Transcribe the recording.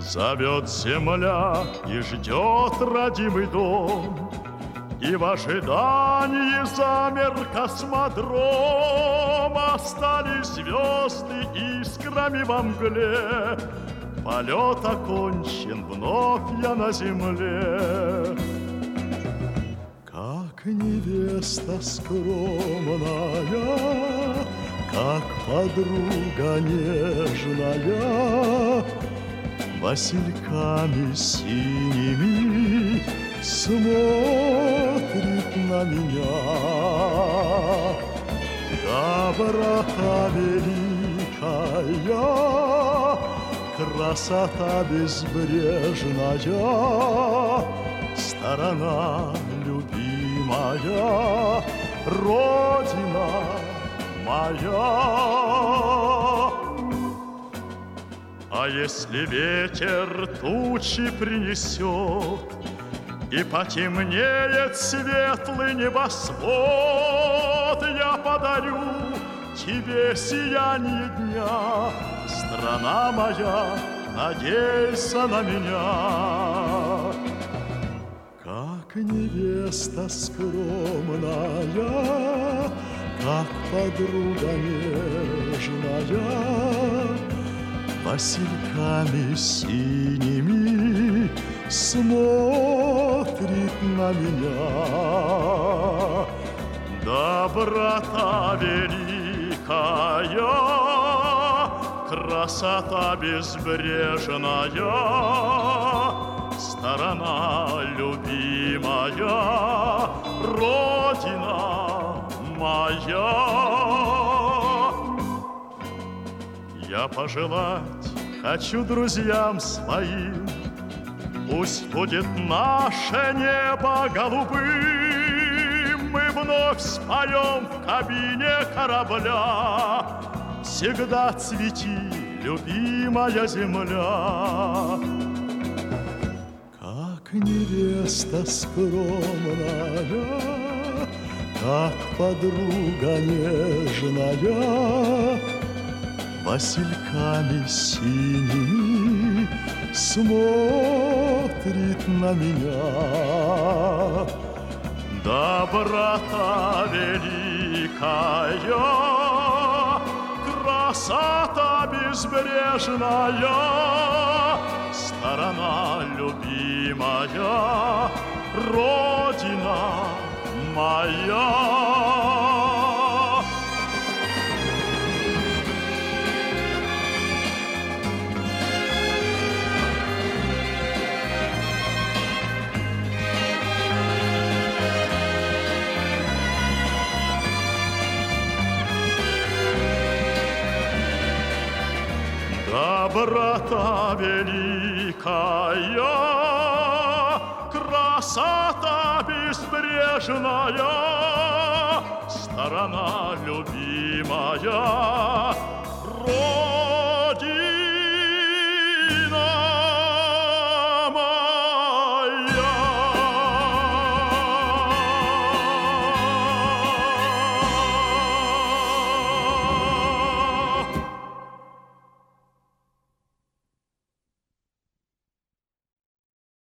Зовет земля и ждет родимый дом, и в ожидании замер космодром. Остались звезды искрами во мгле, полет окончен, вновь я на земле. Как невеста скромная, как подруга нежная, васильками синими смотрит на меня. Доброта великая, красота безбрежная, сторона любимая, Родина моя. А если ветер тучи принесет, и потемнеет светлый небосвод, я подарю тебе сияние дня. Страна моя, надейся на меня. Как невеста скромная, как подруга нежная, васильками синими смотрит на меня. Доброта великая, красота безбрежная, сторона любимая, Родина моя. Я пожелать хочу друзьям своим, пусть будет наше небо голубым. Мы вновь споем в кабине корабля: всегда цвети, любимая земля. Как невеста скромная, как подруга нежная, васильками синими смотрит на меня. Доброта великая, красота безбрежная, сторона любимая, Родина моя. Доброта великая, красота безбрежная, сторона любимая,